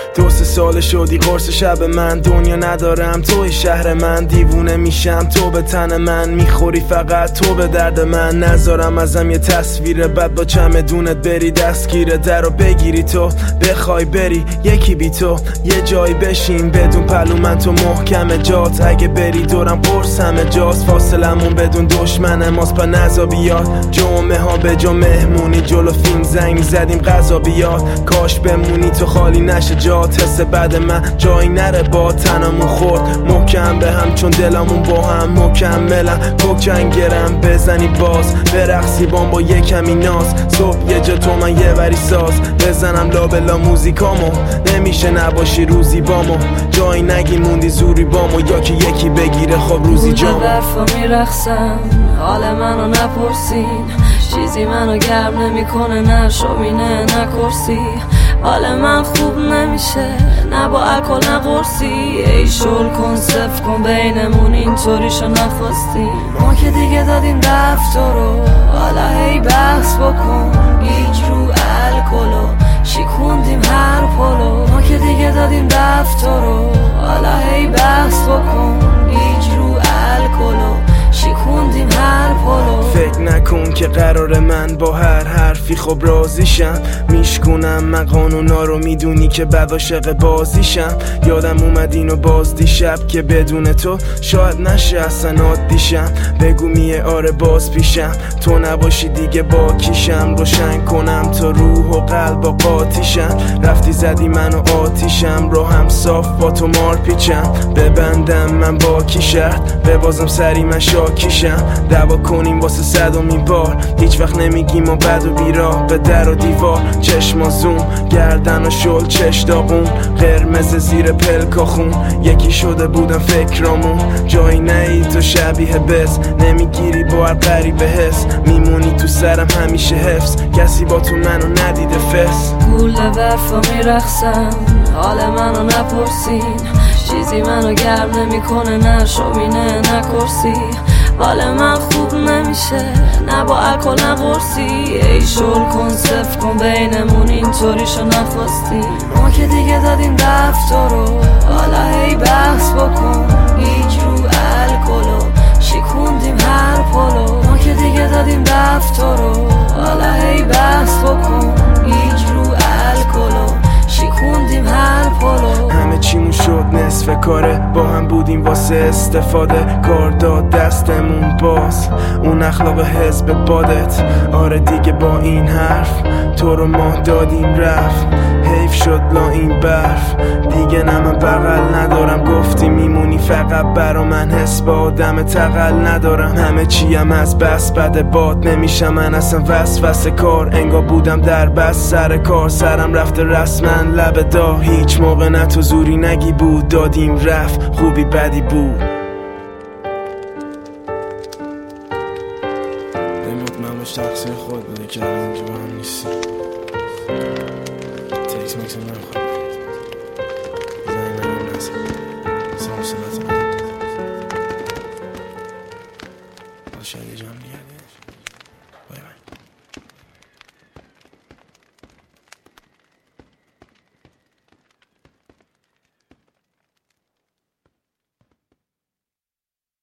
2-3 سال شدی قرص شب من، دنیا ندارم توی شهر من، دیوونه میشم تو به تن من، میخوری فقط تو به درد من، نذارم ازم یه تصویر بد با چمدونت بری دستگیر در رو بگیری تو بخوای بری یکی بی تو یه جایی بشین بدون پلو من تو محکم جات، اگه بری دورم قرص همه جاست، فاصلمون بدون دشمن ماست پا نزا بیاد، جمعه ها به جا مهمونی جلو فیلم زنگ زدیم غذا بیاد، کاش بمونی تو خالی نشه جات، حس بعد من جایی نره با تنمون خورد محکم به هم چون دلمون با هم مکملن، کوکنگرم بزنی باز برقصی با یه کمی ناز، صبح یه جا تو من یه وری ساز بزنم لابلا موزیکامو، نمیشه نباشی روزی بامو، جایی نگی موندی زوری بامو، یا که یکی بگیره خب روزی جامو. برفا میرخصم حال منو نپرسین، چیزی منو گرم نمیکنه نه شومینه نه کرسی، حال من خوب نمیشه نه با الکل نه قرصی، ای شل کن صف کن بینمون اینطوریشو نخواستیم، ما که دیگه دادیم رفت رو حالا هی بحث بکن، گیج رو الکلو شیکوندیم هر پلو، ما که دیگه دادیم رفت رو حالا هی بحث بکن، گیج رو الکلو شیکوندیم هر پلو، فکر نکن که قرار من با هر حرفی خب راضیشم، میشکنم من قانونا رو میدونی که بعد عاشق بازیشم، یادم اومد اینو باز دیشب که بدون تو شاید نشه اصلا عادیشم، بگو میه آره باز پیشم تو نباشی دیگه با کیشم، روشن کنم تا روح و قلب و قاطیشم، رفتی زدی منو آتیشم راهم صاف با تو مار پیچم، ببندم من با کی شرط ببازم سری من شاکیشم، دعوا کنیم واسه 100مین بار هیچ وقت نمیگیم و بد و بیراه، به در و دیوار چشم زوم گردن و شل چش داغون قرمز زیر پلکا خون، یکی شده بودم فکرامون، جایی نهی تو شبیه بس نمیگیری با هر غریبه حس، میمونی تو سرم همیشه حفظ کسی با تو منو ندیده فس، گوله برفا میرخصم حال منو نپرسین، چیزی منو گرم نمیکنه نه شومینه نه کرسی، حال من خوب نمیشه نه با الکل نه قرصی، ای شل کن صف کن بینمون اینطوریشو نخواستیم، ما که دیگه دادیم رفت رو حالا هی بحث بکن، گیج رو الکلو شیکوندیم هر پلو، ما که دیگه دادیم رفت رو حالا هی بحث بکن، گیج رو الکلو شیکوندیم هر پلو، همه چیمون شد نصف کاره با هم بودیم واسه استفاده، کار داد دستمون باز اون اخلاق حزب بادت، آره دیگه با این حرف تو رو ما دادیم رفت، حیف شد لا این برف دیگه نه من بغل ندارم، گفتی میمونی فقط برا من حس با آدم تقل ندارم، همه چیم از بس بد باد نمیشم من اصلا وسوسه کار، انگار بودم در بس سر کار سرم رفته رسما لب دا، هیچ موقع نه تو زوری نگی بود دادیم رفت خوبی بدی بود، این مطمئن باش تقصیر خود بوده که الان که با هم نیستی، تکس مکس هم نمیخواد زنی نگیم نزد سلام